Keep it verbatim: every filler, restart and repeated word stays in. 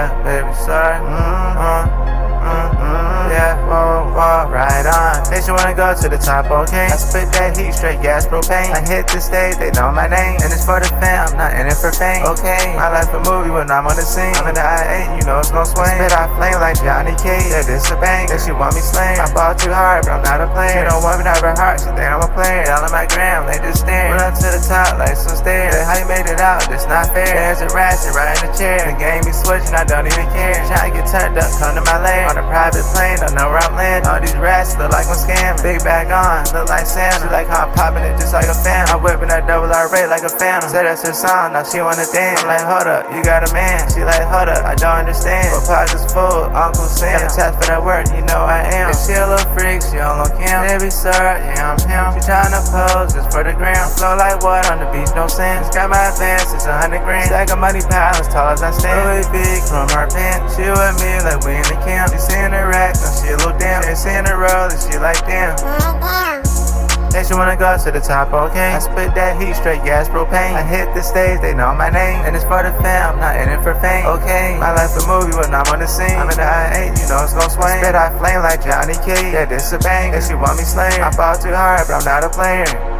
Yeah, baby, sorry. Mm-hmm. Mm-hmm. Yeah, whoa, whoa, right on. They should wanna go to the top, okay? I spit that heat, straight gas propane. I hit the stage, they know my name. And it's for the fam, not in it for fame. Okay, my life a movie when I'm on the scene. I'm in the I eight, you know it's gon' swing. Spit I flame like Johnny Cage. Yeah, this a bang, that she want me slain. I ball too hard, but I'm not a player. She don't want me to have her heart, she think I'm a player. All on my gram, they just stare. Went up to the top like some stairs. How you made it out, this not fair. There's a ratchet right in the chair. The game be switching, I don't even care. Tryna get turned up, come to my lair. On a private plane, don't know where I'm landing. All these rats look like I'm scamming. Big bag on, look like Santa. She like how I'm popping it just like a fan. I'm whipping that double R rate like a phantom. Said that's her song, now she wanna dance. I'm like, hold up, you got a man. She like, hold up, I don't understand. But pockets full, Uncle Sam. Got a test for that work, you know I am. If she a little freak, she on low cam. Baby sir, yeah I'm him. She tryna pose just for the gram. Flow like what on the beach, no sense. Got my advance, it's a hundred grand. Stack of money pile as tall as I stand. Really big from her pants. She with me like we in the camp. She seeing the rack, now she a little damn. She seeing the roll, and she like damn. They should wanna go to the top, okay? I spit that heat, straight gas propane. I hit the stage, they know my name. And it's for the fam, not in it for fame. Okay, my life a movie when I'm on the scene. I'm in the I eight, you know it's gon' swing. Spit I flame like Johnny Cage. Yeah, this a bang, that she want me slain. I fall too hard, but I'm not a player.